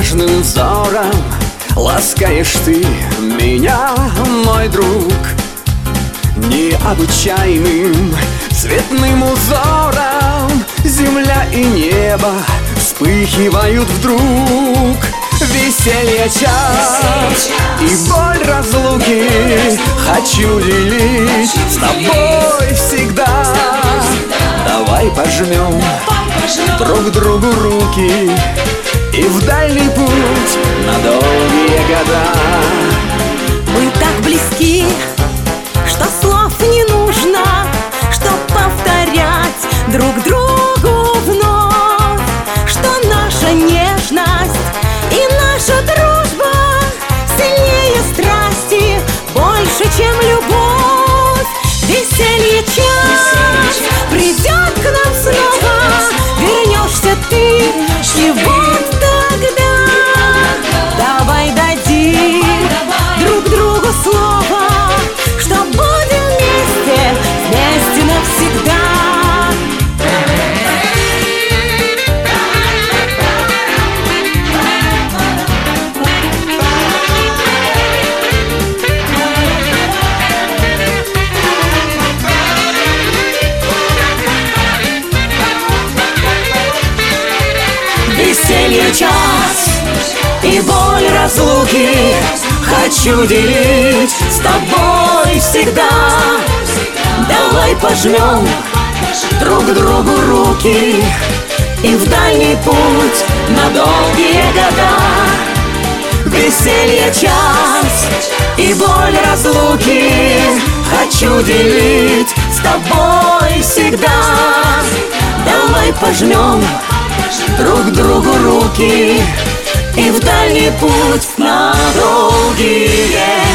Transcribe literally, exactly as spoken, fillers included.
нежным взором ласкаешь ты меня, мой друг. Необычайным цветным узором земля и небо вспыхивают вдруг. Веселье час и боль разлуки хочу делить с тобой всегда. Давай пожмем друг другу руки и в дальний путь на долгие года. Мы так близки, что слов не нужно, чтоб повторять друг другу вновь, что наша нежность и наша дружба сильнее страсти, больше, чем любовь. Веселье час придет к нам снова, вернешься ты, и вот тогда давай дадим друг другу слово, что будем вместе, вместе навсегда. Веселье час и боль разлуки хочу делить с тобой всегда. Давай пожмем друг другу руки и в дальний путь на долгие года. Веселье час и боль разлуки хочу делить с тобой всегда. Давай пожмем друг другу руки и в дальний путь на долгие